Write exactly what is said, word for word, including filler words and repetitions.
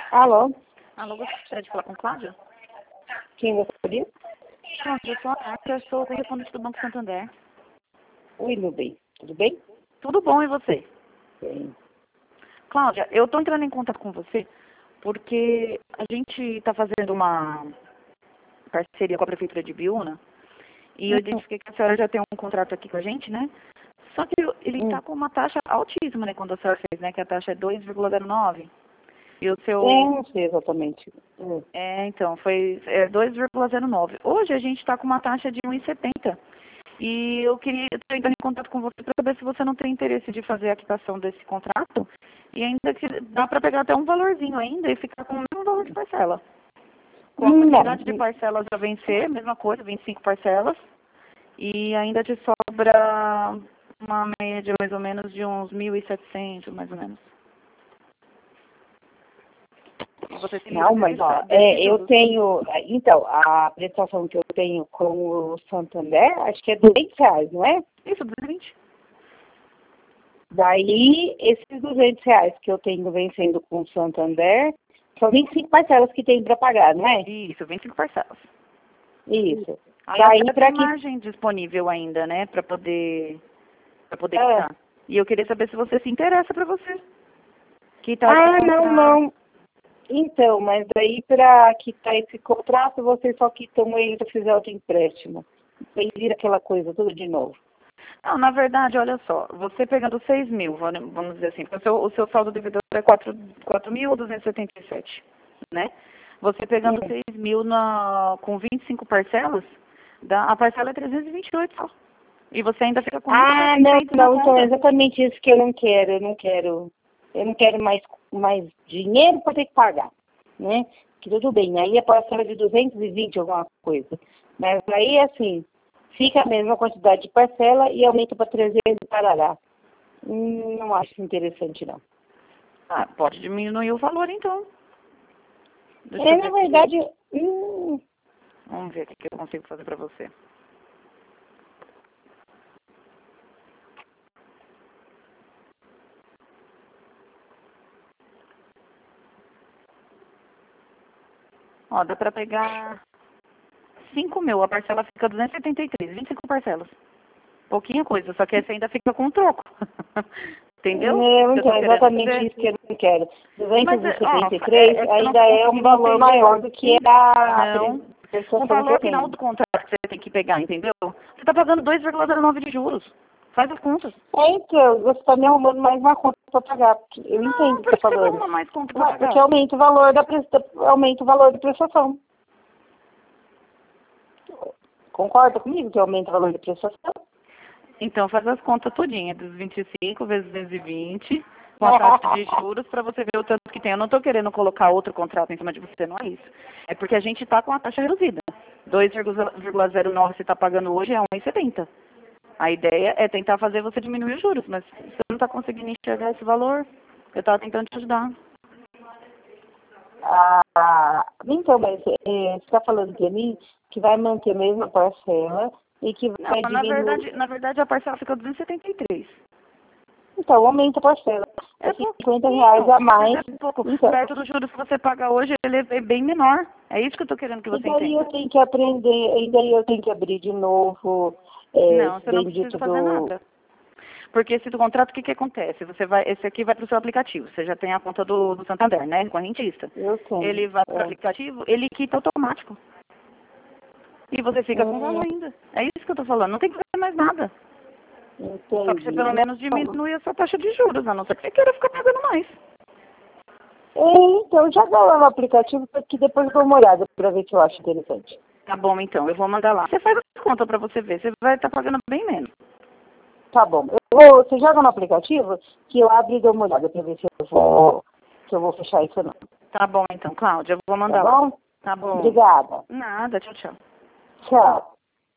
Alô? Alô, gostaria de falar com Cláudia? Quem gostaria? Cláudia, eu sou a Cláudia, eu sou correspondente do Banco Santander. Oi, meu bem. Tudo bem? Tudo bom, e você? Bem. Cláudia, eu estou entrando em contato com você porque a gente está fazendo uma parceria com a Prefeitura de Biúna e eu identifiquei que a senhora já tem um contrato aqui com a gente, né? Só que ele está Hum. com uma taxa altíssima, né, quando a senhora fez, né, que a taxa é dois vírgula zero nove. E o seu... Eu não sei exatamente. Hum. É, então, foi é, dois vírgula zero nove. Hoje a gente está com uma taxa de um vírgula setenta. E eu queria entrar em contato com você para saber se você não tem interesse de fazer a quitação desse contrato. E ainda que dá para pegar até um valorzinho ainda e ficar com o mesmo valor de parcela. Com a Não. quantidade de parcelas a vencer, mesma coisa, vinte e cinco parcelas. E ainda te sobra uma média mais ou menos de uns mil e setecentos, mais ou menos. E você se livra Não, mas desse- ó, desses é, eu juros. tenho. Então, a prestação que eu tenho com o Santander, acho que é duzentos reais, não é? Isso, duzentos e vinte. Daí, esses duzentos reais que eu tenho vencendo com o Santander, são vinte e cinco parcelas que tem para pagar, não é? Isso, vinte e cinco parcelas. Isso. Aí Daí, até para tem que. margem disponível ainda, né, para poder, para poder Ah, quitar. E eu queria saber se você se interessa para você quitar esse ah, não, contrato. não. Então, mas daí para quitar esse contrato, vocês só quitam ele se fizer outro empréstimo. Aí vira aquela coisa tudo de novo. Não, na verdade, olha só, você pegando seis mil, vamos vamos dizer assim, porque o seu, o seu saldo devedor é quatro mil duzentos e setenta e sete, né? Você pegando Hum. seis mil na, com vinte e cinco parcelas, dá, a parcela é trezentos e vinte e oito só. E você ainda fica com Ah, não, mil e setecentos na não, então é conta. exatamente isso que eu não quero. Eu não quero, eu não quero mais, mais dinheiro para ter que pagar, né? Que tudo bem, aí a parcela de duzentos e vinte alguma coisa. Mas aí, assim, fica a mesma quantidade de parcela e aumenta para trezentos parará. Hum, não acho interessante, não. Ah, pode diminuir o valor então. Deixa É, eu ver na aqui. verdade, hum, Vamos ver o que que eu consigo fazer para você. Ó, dá para pegar cinco mil, a parcela fica duzentos e setenta e três, vinte e cinco parcelas. Pouquinha coisa, só que essa ainda fica com troco. Entendeu? não, Eu tô então, é querendo exatamente dizer. isso que eu não quero. Mas, é, ó, duzentos e setenta e três é, é que eu não ainda tô é um conseguindo valor entender. maior do que a Não. O prestação que eu valor final tenho. do contrato que você tem que pegar, entendeu? Você tá pagando dois vírgula zero nove de juros. Faz as contas. É, então, você está me arrumando mais uma conta para pagar, porque eu entendo Não, o que por você que está você vai falando. arrumar mais conta pra Ué, porque pagar? aumenta o valor da presta... aumenta o valor da prestação. Concorda comigo que aumenta o valor da prestação? Então, faz as contas todinha, dos vinte e cinco vezes duzentos e vinte, com a taxa de juros, para você ver o tanto que tem. Eu não estou querendo colocar outro contrato em cima de você, não é isso. É porque a gente está com a taxa reduzida. dois vírgula zero nove você está pagando hoje é um vírgula setenta. A ideia é tentar fazer você diminuir os juros, mas você não está conseguindo enxergar esse valor. Eu estava tentando te ajudar. Ah, então, mas é, você está falando para mim que vai manter a mesma parcela e que Não, vai na diminuir. verdade, na verdade a parcela fica duzentos e setenta e três. Então, aumenta a parcela. É É cinquenta reais a pouquinho, mas mais. é pouco. Então, Perto dos juros que você paga hoje, ele é bem menor. É isso que eu estou querendo que e você daí eu entenda. tenho que aprender, e daí eu tenho que abrir de novo é, Não, esse você não precisa bendito fazer do. nada. Porque esse do contrato, o que que acontece? Você vai, esse aqui vai para o seu aplicativo. Você já tem a conta do, do Santander, né? Correntista. Eu tenho. Ele vai para o É. aplicativo, ele quita automático. E você fica com o Hum, valor ainda. É isso que eu estou falando. Não tem que fazer mais nada. Só que você entendi. pelo menos Não. diminui a sua taxa de juros, a não ser que você queira ficar pagando mais. É, então, já dá lá no aplicativo, porque depois eu dou uma olhada para ver se eu acho interessante. Tá bom, então. Eu vou mandar lá. Você faz a conta para você ver. Você vai estar pagando bem menos. Tá bom. Eu vou, você joga no aplicativo que eu abro e dou uma olhada para ver se eu vou, se eu vou fechar isso ou não. Tá bom, então, Cláudia. Eu vou Tá mandar lá. bom? Tá bom. Obrigada. Nada. Tchau, tchau. Tchau.